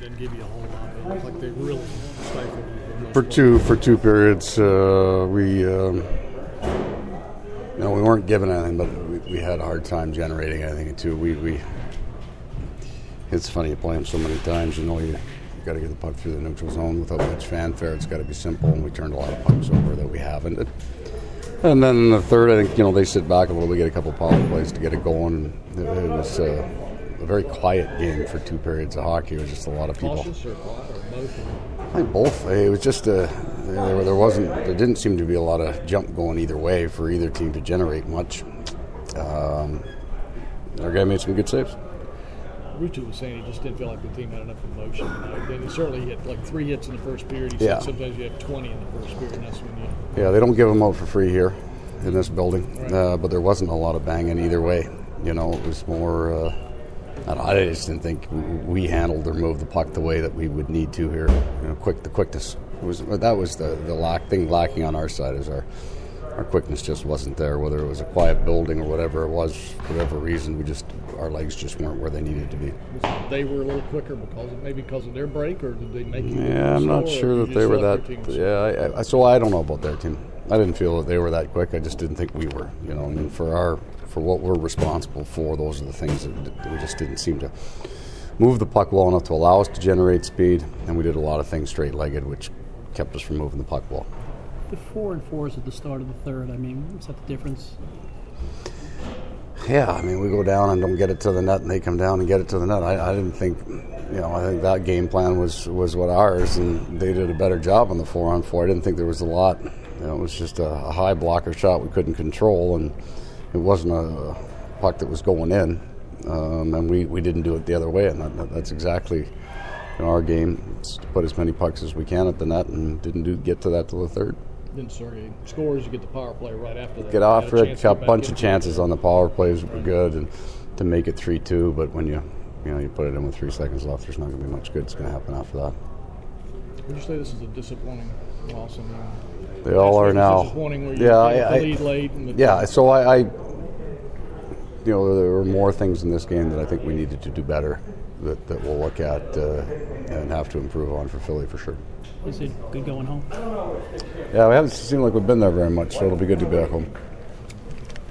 didn't give you a whole lot. It looked like they really stifled you. For two periods, we weren't given anything, but we had a hard time generating anything too. We it's funny, you play them so many times, you got to get the puck through the neutral zone without much fanfare. It's got to be simple, and we turned a lot of pucks over that we haven't. And then in the third, I think they sit back a little bit, get a couple of power plays to get it going. It was a very quiet game for 2 periods of hockey. It was just a lot of people. Cautious or both? I think both. It was just there didn't seem to be a lot of jump going either way for either team to generate much. Our guy made some good saves. Ruutu was saying he just didn't feel like the team had enough emotion. Then he certainly hit like 3 hits in the first period. He said sometimes you have 20 in the first period, and that's when you... Yeah, they don't give them out for free here in this building, right. But there wasn't a lot of banging either way. It was more... I just didn't think we handled or moved the puck the way that we would need to here. The quickness was the thing lacking on our side. Is our quickness just wasn't there. Whether it was a quiet building or whatever it was, for whatever reason, our legs just weren't where they needed to be. They were a little quicker because of their break, or did they make? Yeah, I'm not sure that they were that. Yeah, so I don't know about their team. I didn't feel that they were that quick. I just didn't think we were. And for what we're responsible for, those are the things that we just didn't seem to move the puck well enough to allow us to generate speed, and we did a lot of things straight-legged, which kept us from moving the puck well. The 4-4s at the start of the third, is that the difference? Yeah, we go down and don't get it to the net, and they come down and get it to the net. I didn't think, I think that game plan was what ours, and they did a better job on the 4-on-4. I didn't think there was a lot. It was just a high blocker shot we couldn't control, and it wasn't a puck that was going in, and we didn't do it the other way, and that's exactly our game. It's to put as many pucks as we can at the net, and didn't get to that till the third. Then Sergei scores, you get the power play right after that. Get after it, a bunch of chances on the power plays were good, and to make it 3-2, but when you put it in with 3 seconds left, there's not going to be much good that's going to happen after that. Would you say this is a disappointing loss? They all are now. Disappointing where you lead late. So I there were more things in this game that I think we needed to do better that we'll look at and have to improve on for Philly for sure. Is it good going home? Yeah, we haven't seemed like we've been there very much, so it'll be good to be back home.